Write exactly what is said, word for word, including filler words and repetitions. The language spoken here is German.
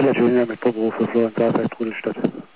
Village Junior mit Turbo für Florian Garfeld, Rudelstadt.